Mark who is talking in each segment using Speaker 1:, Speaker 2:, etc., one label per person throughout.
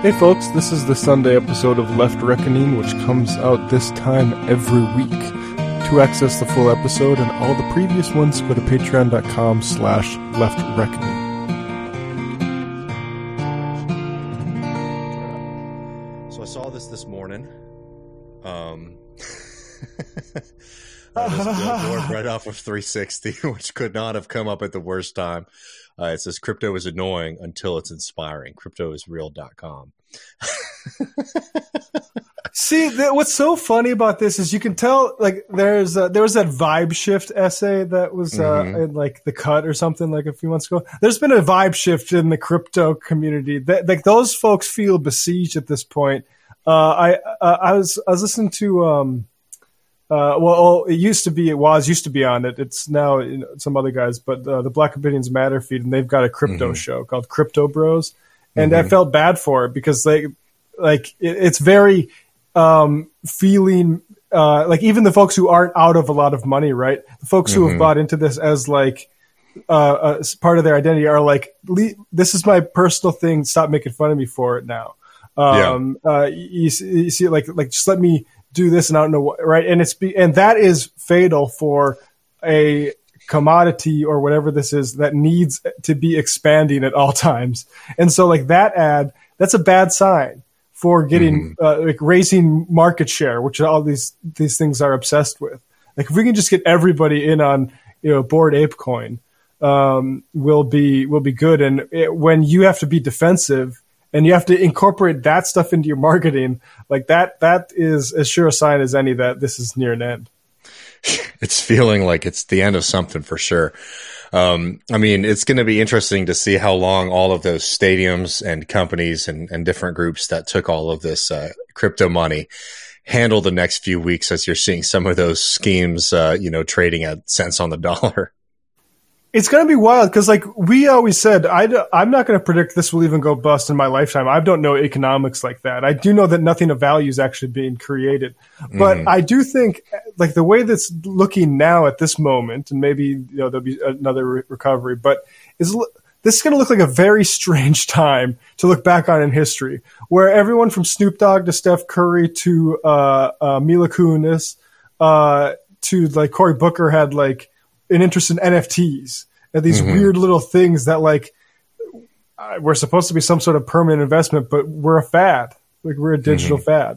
Speaker 1: Hey folks, this is the Sunday episode of Left Reckoning, which comes out this time every week. To access the full episode and all the previous ones, go to patreon.com/leftreckoning.
Speaker 2: So I saw this morning. This billboard right off of 360, which could not have come up at the worst time. It says crypto is annoying until it's inspiring. Cryptoisreal.com.
Speaker 1: See, what's so funny about this is you can tell, like, there was that vibe shift essay that was in like The Cut or something like a few months ago. There's been a vibe shift in the crypto community. Like those folks feel besieged at this point. I was listening to it used to be on it. It's now some other guys, but the Black Opinions Matter feed, and they've got a crypto show called Crypto Bros. And I felt bad for it because it's very feeling like even the folks who aren't out of a lot of money, right? The folks who have bought into this as like as part of their identity are like, this is my personal thing. Stop making fun of me for it now. You see, like just let me do this, and I don't know what, right? And and that is fatal for a commodity or whatever this is that needs to be expanding at all times. And so like that ad, that's a bad sign for getting like raising market share, which all these things are obsessed with. Like if we can just get everybody in on, Bored Ape Coin, will be good. And when you have to be defensive and you have to incorporate that stuff into your marketing, like that is as sure a sign as any that this is near an end.
Speaker 2: It's feeling like it's the end of something for sure. I mean, it's going to be interesting to see how long all of those stadiums and companies and different groups that took all of this crypto money handle the next few weeks as you're seeing some of those schemes, trading at cents on the dollar.
Speaker 1: It's going to be wild because, like we always said, I'm not going to predict this will even go bust in my lifetime. I don't know economics like that. I do know that nothing of value is actually being created. But I do think, like, the way that's looking now at this moment, and maybe there'll be another recovery, but this is going to look like a very strange time to look back on in history, where everyone from Snoop Dogg to Steph Curry to Mila Kunis to like Cory Booker had like an interest in NFTs and these weird little things that like we're supposed to be some sort of permanent investment, but we're a fad. Like we're a digital fad.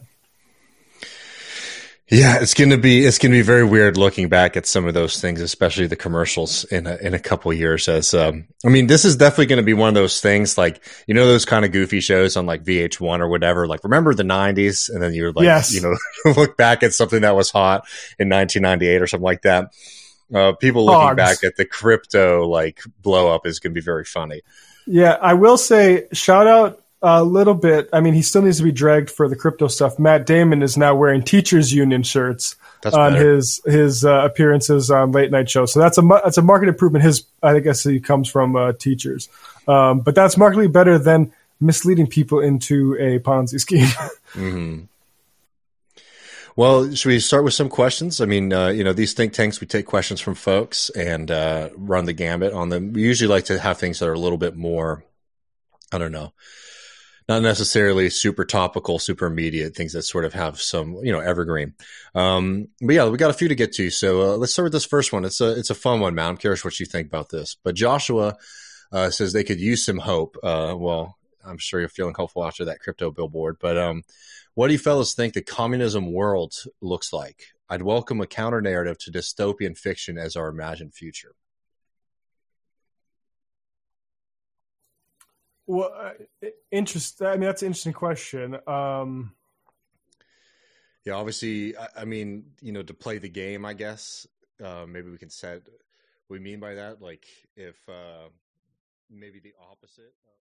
Speaker 2: Yeah, it's going to be very weird looking back at some of those things, especially the commercials in a couple of years. As I mean, this is definitely going to be one of those things, like those kind of goofy shows on like VH1 or whatever. Like remember the '90s, and then you're like,
Speaker 1: yes.
Speaker 2: Look back at something that was hot in 1998 or something like that. People looking back at the crypto like blow up is going to be very funny.
Speaker 1: Yeah, I will say shout out a little bit. I mean, he still needs to be dragged for the crypto stuff. Matt Damon is now wearing teachers union shirts on his appearances on late night shows. So that's a market improvement. I guess he comes from teachers, but that's markedly better than misleading people into a Ponzi scheme.
Speaker 2: Well, should we start with some questions? I mean, these think tanks, we take questions from folks and run the gambit on them. We usually like to have things that are a little bit more, I don't know, not necessarily super topical, super immediate, things that sort of have some, evergreen. But yeah, we got a few to get to. So let's start with this first one. It's a fun one, Matt. I'm curious what you think about this. But Joshua says they could use some hope. Well, I'm sure you're feeling hopeful after that crypto billboard. But what do you fellas think the communism world looks like? I'd welcome a counter narrative to dystopian fiction as our imagined future.
Speaker 1: Well, interesting. I mean, that's an interesting question.
Speaker 2: Yeah, obviously, I mean, to play the game, I guess, maybe we can set what we mean by that. Like if maybe the opposite.